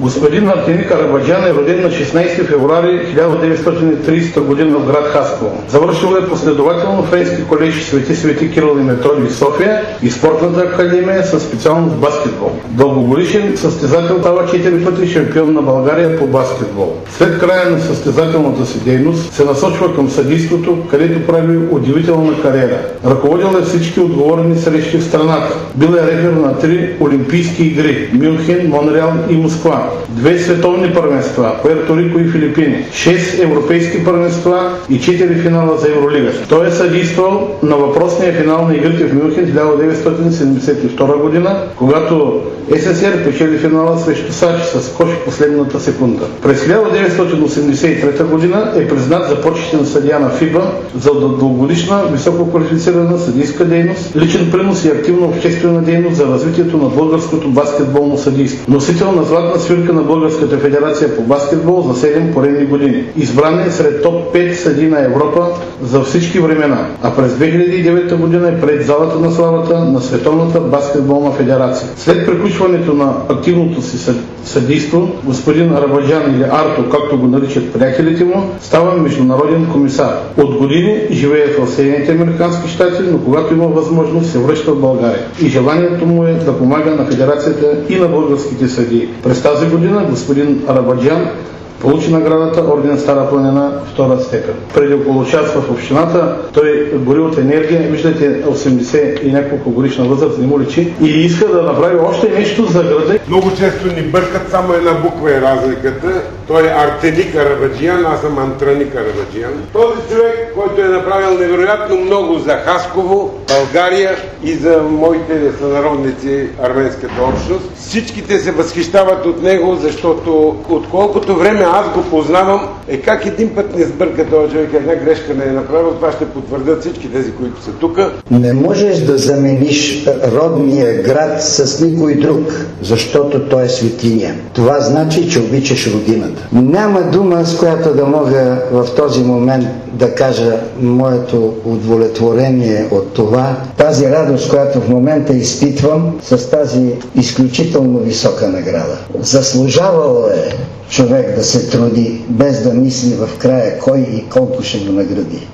Господин Артемий Карабаджан е роден на 16 февруари 1930 г. в град Хасково. Завършил е последователно Френски колеж Свети Кирил и Методий в София и Спортната академия със специалност баскетбол. Дългогодишен състезател, става 4 пъти шампион на България по баскетбол. След края на състезателната си дейност се насочва към съдийството, където прави удивителна кариера. Ръководил е всички отговорни срещи в страната. Бил е рефер на 3 олимпийски игри – Мюнхен, Монреал и Москва, 2 световни първенства – Пуерто Рико и Филипини, 6 европейски първенства и 4 финала за Евролига. Той е съдействал на въпросния финал на игрите в Мюнхен 1972 година, когато СССР печели финала срещу САЩ с кош в последната секунда. През 1983 година е признат за почетен съдия на ФИБА за дългогодишна висококвалифицирана съдийска дейност, личен принос и активна обществена дейност за развитието на българското баскетболно съдийство. Носител на златна свирка на Българската федерация по баскетбол за 7 поредни години. Избран е сред топ 5 съдии на Европа за всички времена, а през 2009 година е пред залата на славата на Световната баскетболна федерация. След приключването на активното си съдийство, господин Арабаджан или Арто, както го наричат приятелите му, става международен комисар. От години живее в Съединените американски щати, но когато има възможност се връща в България. И желанието му е да помага на федерацията и на българските съдии. През тази година господин Арабаджан получи наградата Орден Стара планина втора степен. Преди около час в общината той гори от енергия, виждате 80 и няколко годишна възраст, не му личи, и иска да направи още нещо за града. Много често ни бъркат, само една буква е разликата. Той е Артемий Карабаджан, аз съм Антрани Карабаджан. Този човек, който е направил невероятно много за Хасково, България и за моите сънародници, арменската общност. Всичките се възхищават от него, защото отколкото време аз го познавам, как един път не сбърка този човек, една грешка не е направил, това ще потвърдят всички тези, които са тук. Не можеш да замениш родния град с никой друг, защото той е светиня. Това значи, че обичаш родината. Няма дума, с която да мога в този момент да кажа моето удовлетворение от това, тази радост, която в момента изпитвам с тази изключително висока награда. Заслужавало е човек да се труди, без да мисли в края кой и колко ще го награди.